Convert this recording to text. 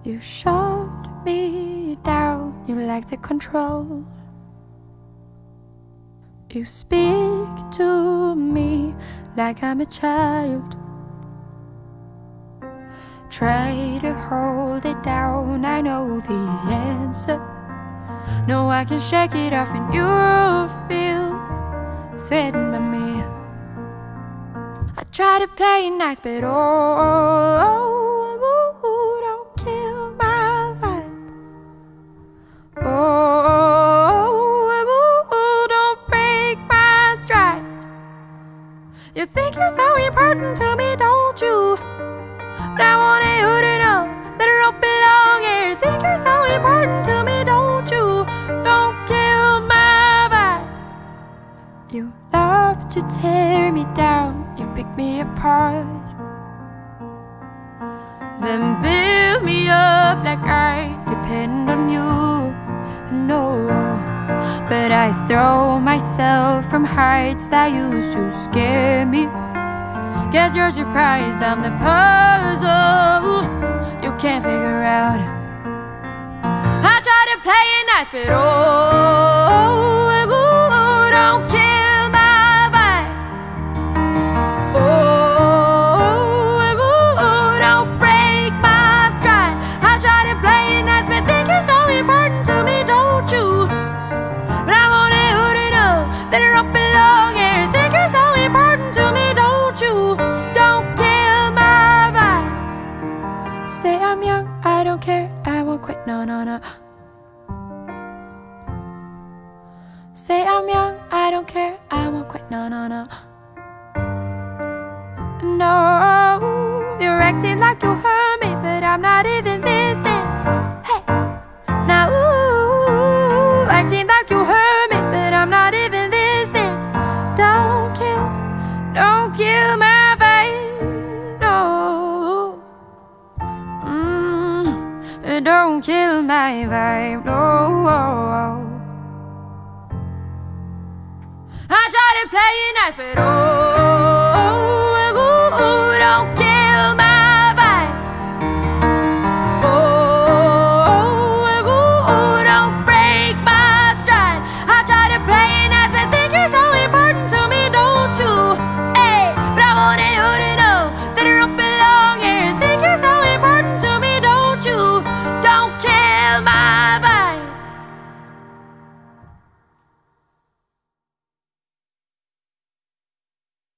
You shut me down, you lack the control. You speak to me like I'm a child. Try to hold it down, I know the answer. No, I can shake it off and you feel threatened by me. I try to play it nice, but don't kill my vibe. Don't break my stride. You think you're so important to me, don't you? But I want you to know that I don't belong here. You think you're so important to me, don't you? Don't kill my vibe. You love to tear me down, you pick me apart, then build me up like I depend on you. No, but I throw myself from heights that used to scare me. Guess you're surprised I'm the puzzle you can't figure out. I try to play it nice, but don't kill my vibe. Don't break my stride. I try to play it nice, but think you're so important to me, don't you? But I want you to know that I don't belong here. Think you're so important to me, don't you? Don't kill my vibe. Say I'm young, I don't care, I won't quit, no, no, no. Say I'm young, I don't care, I won't quit, no, no, no. No, you're acting like you heard me, but I'm not even listening. Hey, now, acting like you heard me, but I'm not even listening. Don't kill my vibe, no. Don't kill my vibe, no. I try to play it nice, but